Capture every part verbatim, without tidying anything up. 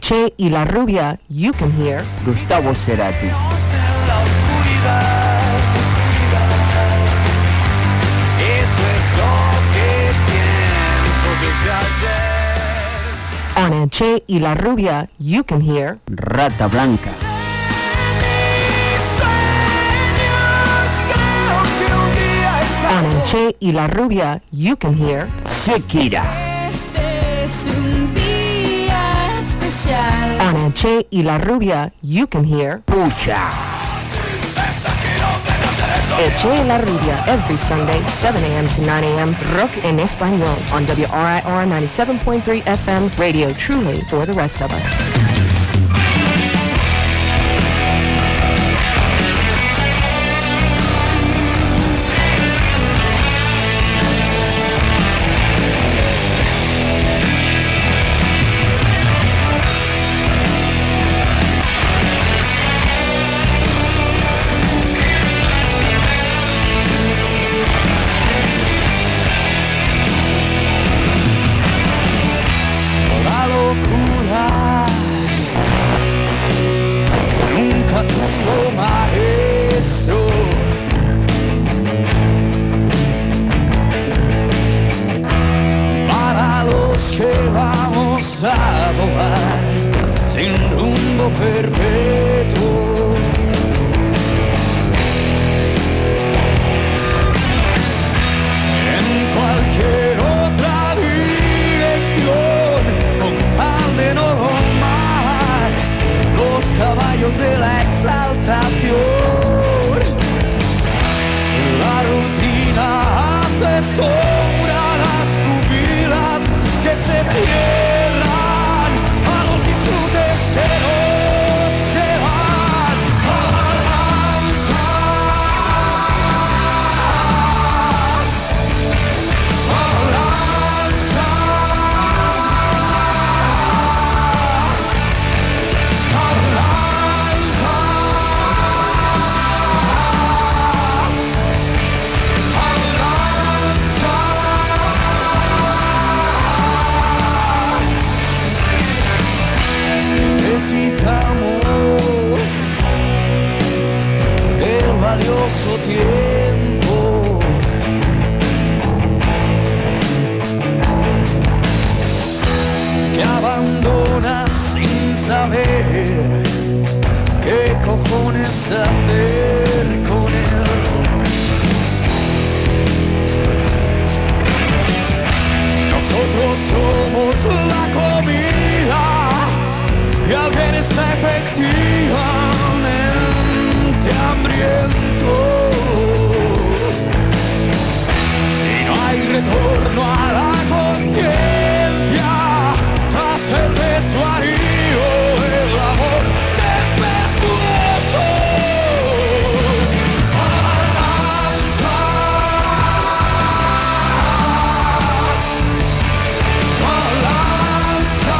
Che y la rubia, you can hear Gustavo Cerati. On Che y la rubia, you can hear Rata Blanca. On Che y la rubia, you can hear Shakira. Este es un día especial. On Che y la rubia, you can hear Puya. Che y la rubia every Sunday, seven a.m. to nine a.m. Rock en español on W R I R ninety-seven point three F M radio, truly for the rest of us. A volar sin rumbo perpetuo. En cualquier otra dirección, con tal de no domar los caballos de la exaltación. La rutina atesora las pupilas que se cierran a los disfrutes que nos llevan a la lancha, a la lancha, a la lancha, a la lancha. Necesitamos el valioso tiempo que abandonas sin saber qué cojones hacer con él. Nosotros somos la comida y alguien está efectivamente hambriento y no hay retorno a la conciencia, hace el desvarío el amor tempestuoso. A la lancha, a la lancha.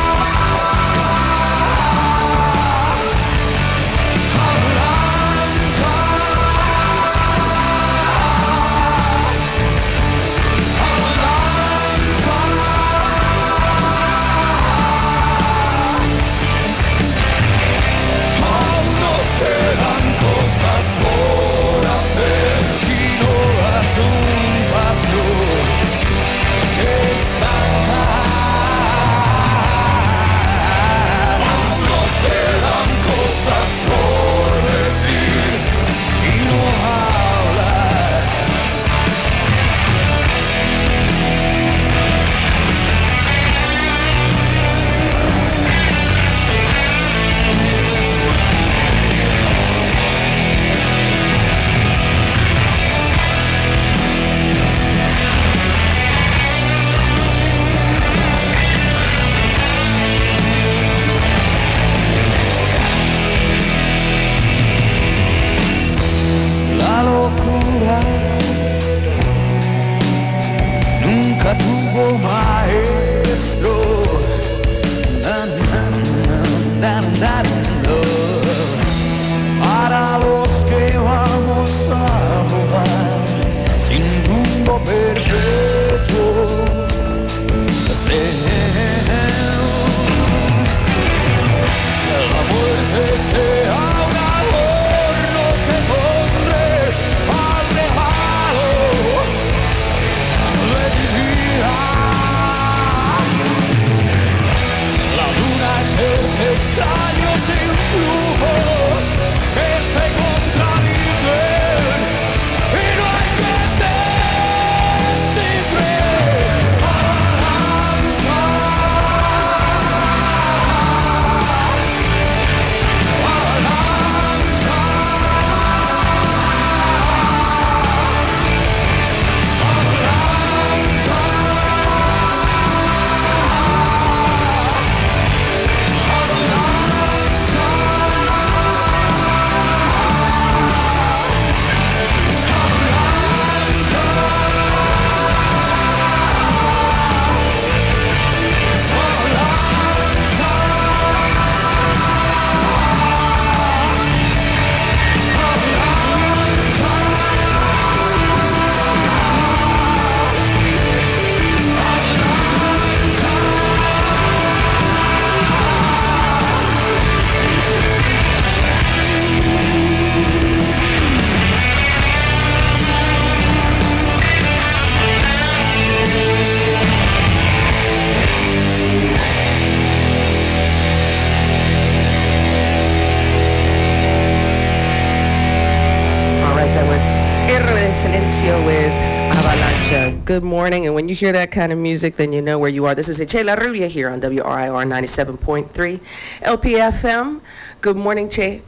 Quedan cosas por hacer y no das un paso que estancas. Aún nos quedan cosas por decir y no hablas. La locura nunca tuvo maestro. Na, na, na, na, na, no. Para los que vamos a volar sin rumbo perpetuo. Good morning, and when you hear that kind of music, then you know where you are. This is Che La Rubia here on W R I R ninety-seven point three L P F M. Good morning, Che.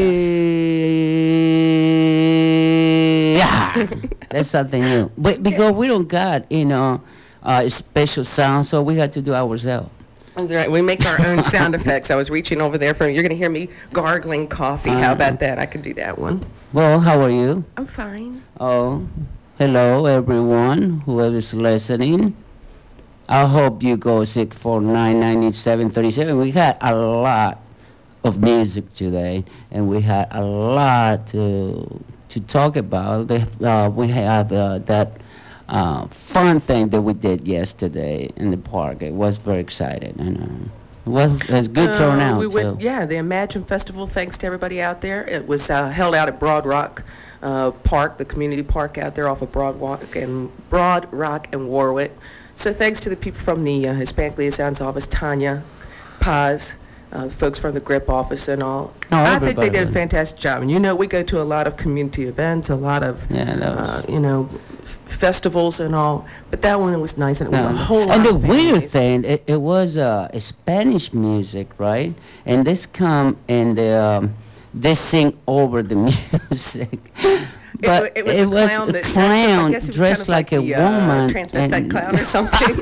Hey, yeah, that's something new. But because we don't got, you know, uh, special sound, so we had to do ourselves. That's right. We make our own sound effects. I was reaching over there for you're going to hear me gargling coffee. How Uh, about that? I could do that one. Well, how are you? I'm fine. Oh, hello everyone, whoever is listening. I hope you go six four nine nine seven three seven. We had a lot of music today, and we had a lot to to talk about. The, uh, we have uh, that uh, fun thing that we did yesterday in the park. It was very exciting, and uh, it was, it was good Uh, turnout we went, too. yeah, the Imagine Festival. Thanks to everybody out there. It was uh, held out at Broad Rock uh, Park, the community park out there off of Broad Rock and Broad Rock and Warwick. So thanks to the people from the uh, Hispanic Liaison's office, Tanya, Paz, uh, folks from the GRIP office and all. No, I think they everybody did a was. fantastic job. And you know, we go to a lot of community events, a lot of, Yeah, that uh, was. you know, f- festivals and all. But that one was nice, and it was No, a no. whole lot And the of weird families. thing, it, it was uh, Spanish music, right? And this come and they, um, they sing over the music. It, wa- But it was it a was clown a that dressed up. I clown guess he was kind dressed of like, like a the uh, woman. transvestite And clown or something.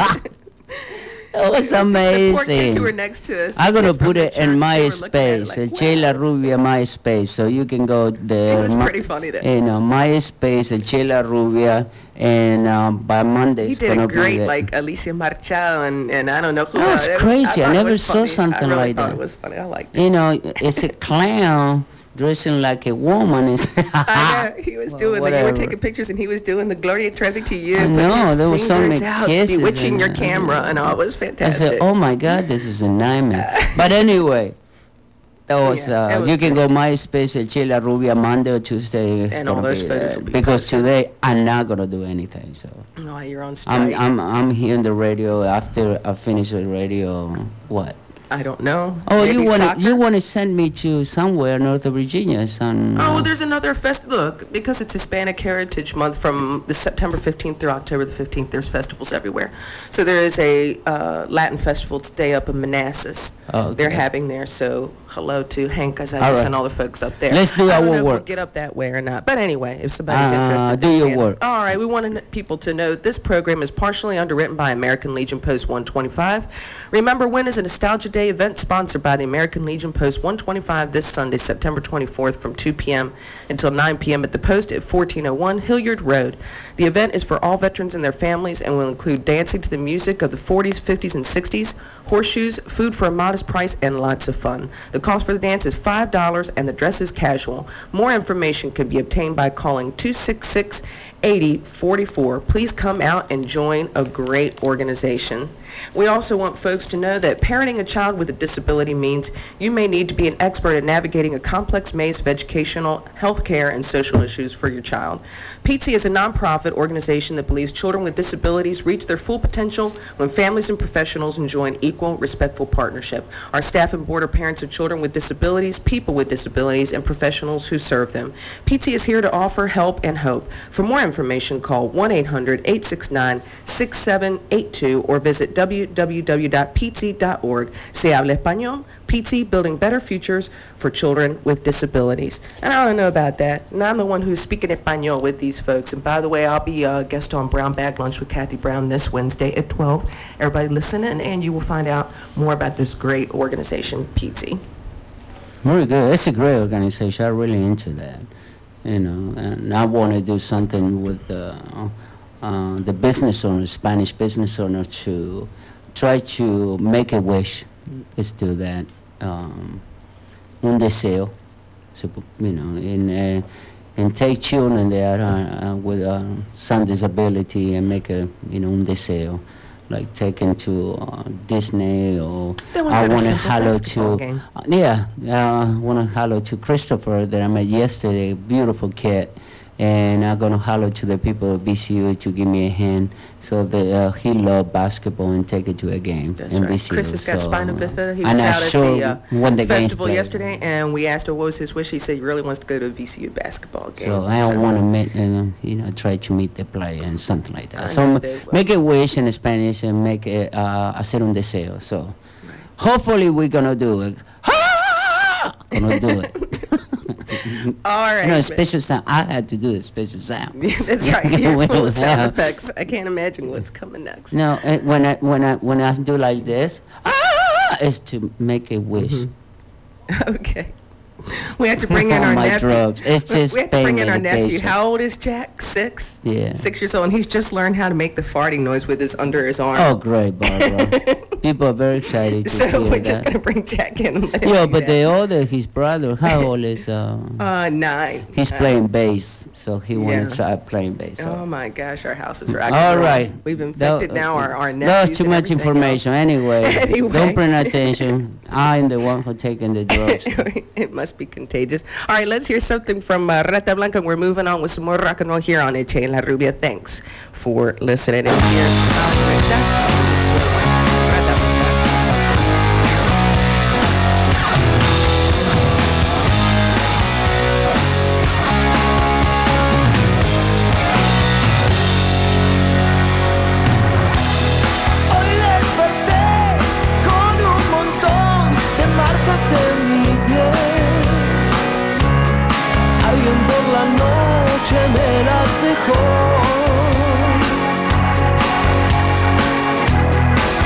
it was It was just the poor kids who were amazing. next to us. The I'm gonna kids from put the it in church, they were looking at it MySpace, like, uh, Chela wow. Rubia MySpace, so you can go It there. was My, pretty funny that you know, MySpace, uh, Chela Rubia, and um, by Monday he it's did a gonna be great there. like Alicia Marchal and, and I don't know who. That Uh, was it was, I crazy. I thought it never was saw funny. I something really like thought it that. was funny. I liked it. You know, it's a clown dressing like a woman. It's I know he was well, doing the. You were whatever. taking pictures, and he was doing the Gloria Trevi to you, I putting his know there was so fingers many out, kisses bewitching and your camera, and all. It was uh, I said, fantastic. "Oh my God, this is a nightmare." But anyway, that was Yeah, it uh, was you can great. go MySpace at Chela Rubia Monday or Tuesday. It's And all gonna those be photos there will be because posted. today I'm not gonna do anything. So Oh, you're on I'm strike. I'm I'm hearing the radio after I finish the radio. What? I don't know. Oh, you Maybe want to you soccer. want to send me to somewhere, North Virginia, son? Oh, well, Uh, there's another fest. Look, because it's Hispanic Heritage Month from the September fifteenth through October the fifteenth, there's festivals everywhere. So there is a uh, Latin festival today up in Manassas. oh, They're okay. having there. So hello to Hank All Casillas right. and all the folks up there. Let's do I don't know our if we'll work. get up that way or not. But anyway, if somebody's Uh, interested, do they your can. work. All right, we wanted people to know this program is partially underwritten by American Legion Post one twenty-five. Remember When is a Nostalgia Day event sponsored by the American Legion Post one twenty-five this Sunday, September twenty-fourth from two p.m. until nine p.m. at the Post at fourteen oh one Hilliard Road. The event is for all veterans and their families and will include dancing to the music of the forties, fifties, and sixties, horseshoes, food for a modest price, and lots of fun. The cost for the dance is five dollars and the dress is casual. More information can be obtained by calling two six six, eight oh four four. Please come out and join a great organization. We also want folks to know that parenting a child with a disability means you may need to be an expert at navigating a complex maze of educational, health care, and social issues for your child. P T is a nonprofit organization that believes children with disabilities reach their full potential when families and professionals enjoy an equal, respectful partnership. Our staff and board are parents of children with disabilities, people with disabilities, and professionals who serve them. P T is here to offer help and hope. For more information, call one eight hundred, eight six nine, six seven eight two or visit w w w dot p t dot org. Se habla español. P T, building better futures for children with disabilities. And I don't know about that. And I'm the one who's speaking español with these folks. And by the way, I'll be a guest on Brown Bag Lunch with Kathy Brown this Wednesday at twelve. Everybody listen in, and you will find out more about this great organization, P T. Very good. It's a great organization. I'm really into that. You know, and I want to do something with the uh, the business owner, Spanish business owner, to try to make a wish. Let's do that. Um, un deseo, sup- you know, in uh, and take children there uh, uh, with uh, some disability and make a, you know, un deseo, like taken to uh, Disney, or They want to I go to want to Simple hello basketball to game. uh, yeah, uh, want to hello to Christopher that I met yesterday, beautiful kid, and I'm gonna holler to the people of B C U to give me a hand. So that uh, he loved basketball and take it to a game That's in right. B C U. Chris has got So, spina uh, bifida. He and was I out at sure the uh, when the games festival played. yesterday, and we asked him what was his wish. He said he really wants to go to a V C U basketball game. So I don't want to meet, you know, you know, try to meet the player and something like that. I so know m- they will. make a wish in Spanish and make it uh, hacer un deseo. So Right. hopefully we're gonna do it. Gonna do it. All right. You know, a man. special sound. I had to do a special sound. Yeah, that's right. You're We full don't of sound have- effects. I can't imagine what's coming next. No, uh, when I when I when I do like this, ah, is to make a wish. Mm-hmm. Okay. We have to bring in our My nephew. drugs. It's We- just we have to bring pain in our nephew. medication. How old is Jack? Six? Yeah. Six years old. And he's just learned how to make the farting noise with his under his arm. Oh, great, Barbara. People are very excited to So hear we're just that. going to bring Jack in and let him Yeah, do but that. the other, his brother, how old is? Uh, Uh, nine. he's Uh, playing bass, so he want yeah. to try playing bass. So. Oh my gosh, our house is rocking. All and rolling. right. We've That- infected now our, our nephews. That's too and much everything information. else. Anyway, Anyway. don't pay attention. I'm the one who taking the drugs. It must be contagious. All right, let's hear something from uh, Rata Blanca. We're moving on with some more rock and roll here on Eche La Rubia. Thanks for listening. And here's Alfredas on the Sweet Ones. Rata Blanca. Hoy desperté con un montón de marcas en mi piel. Alguien por la noche me las dejó.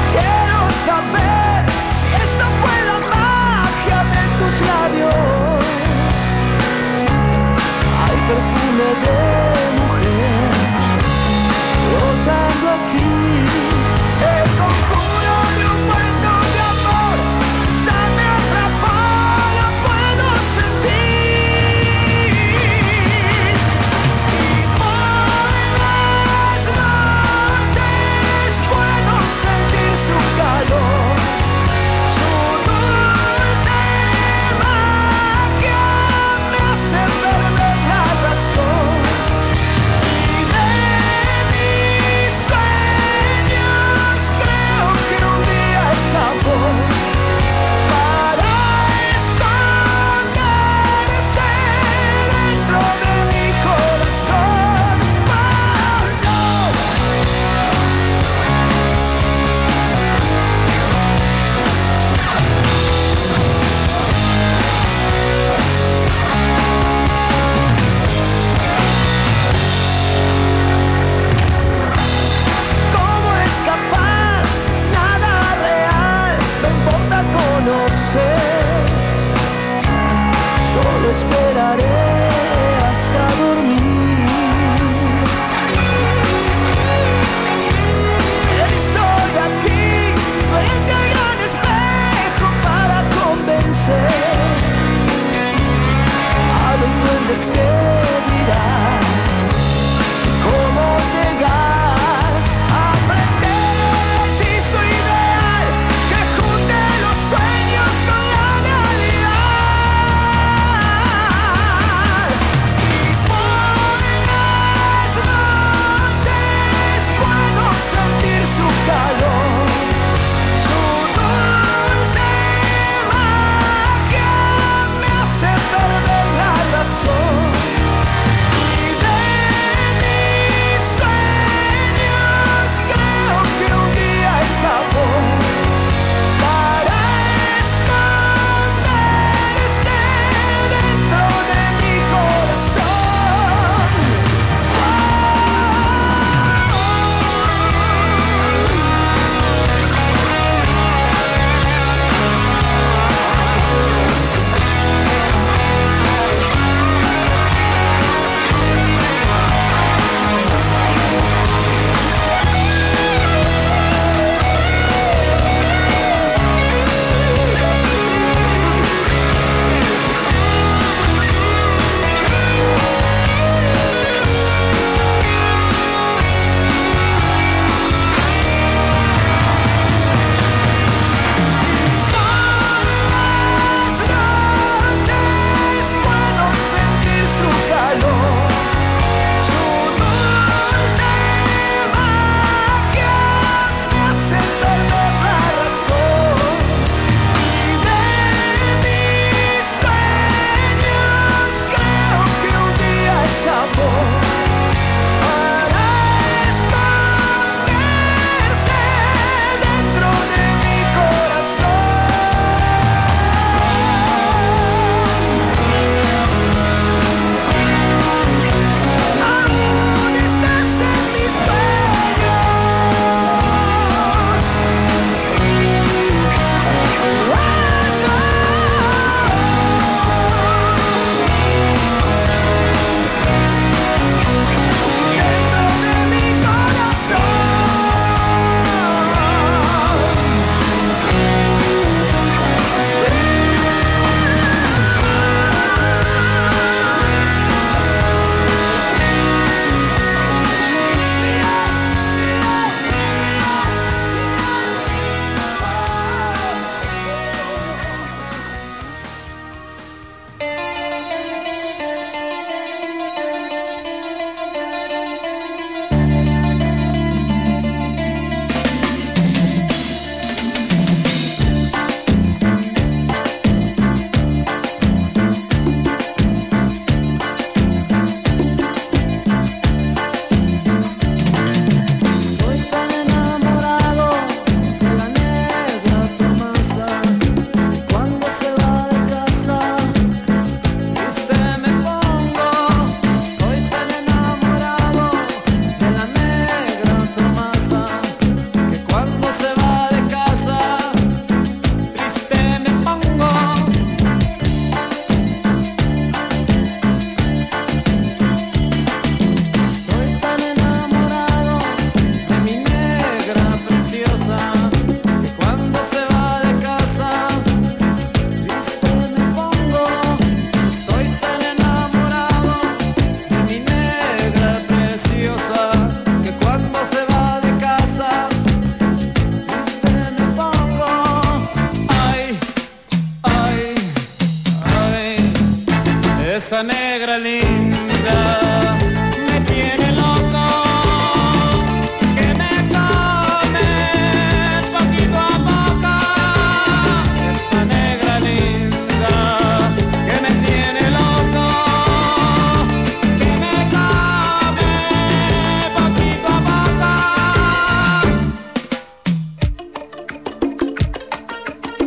negra linda me tiene loco, que me come poquito a poco. Esa negra linda que me tiene loco, que me come poquito a poco.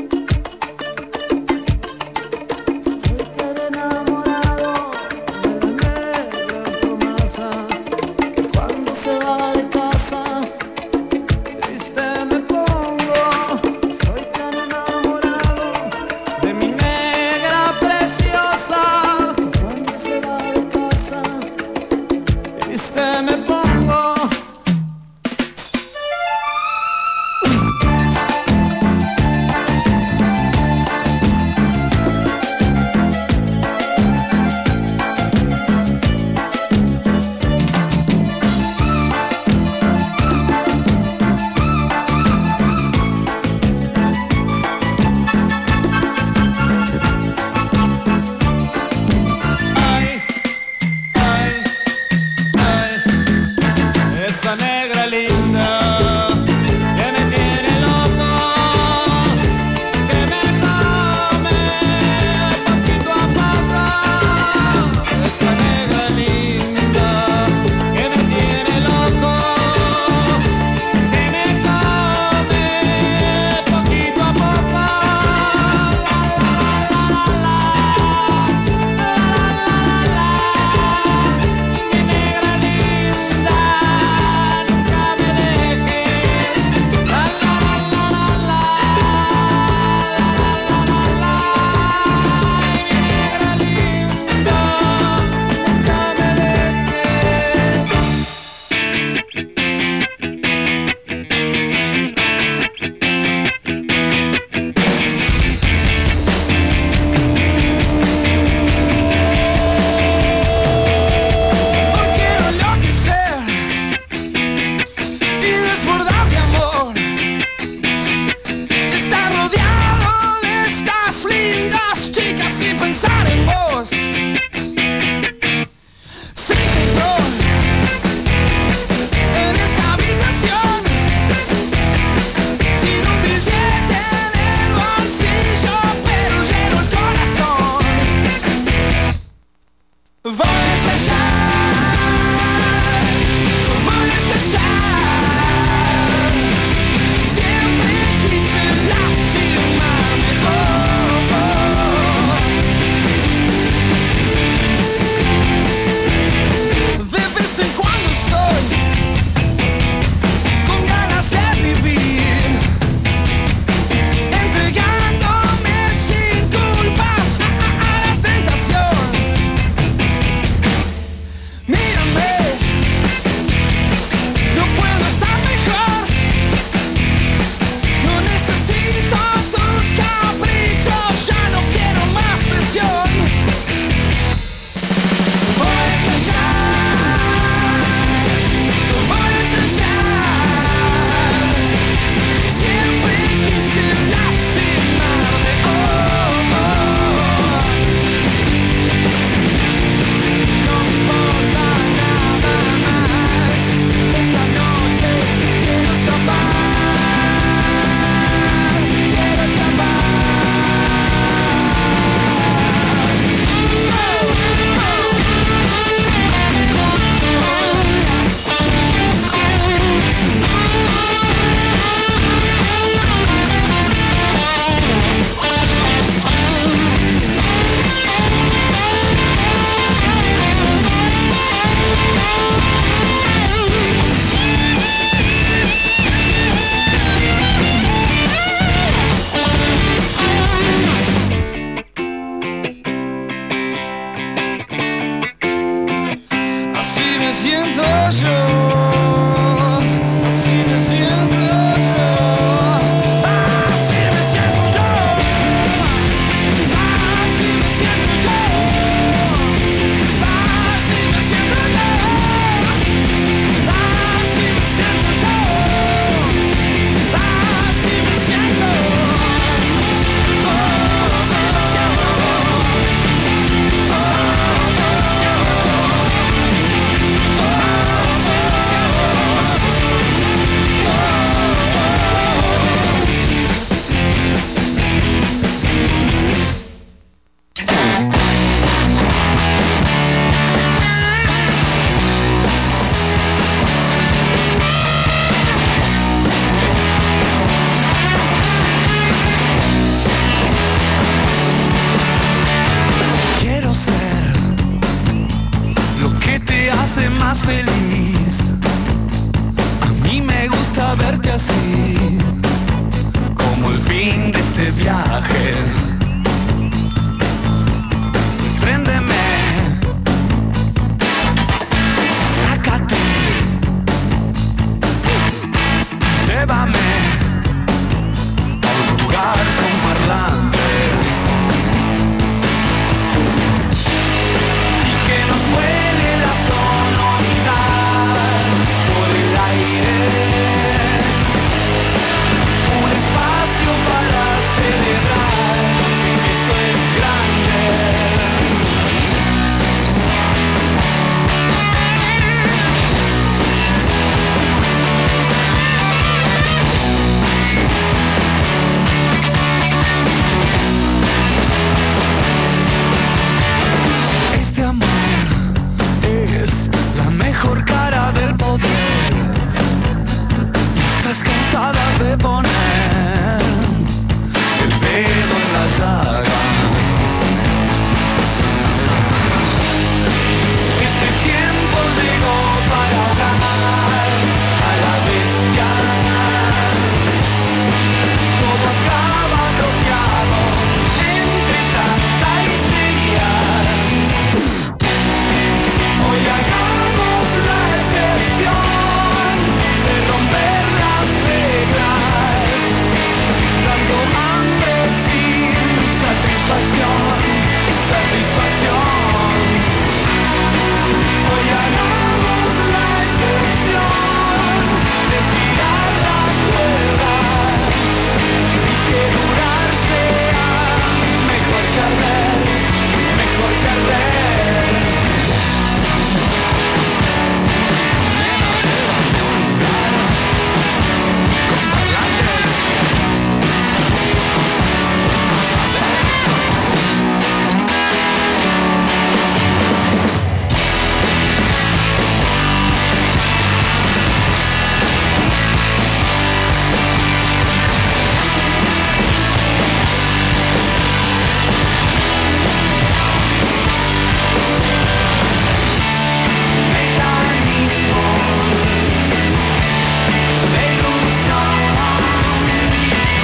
Estoy tan enamorado de la así.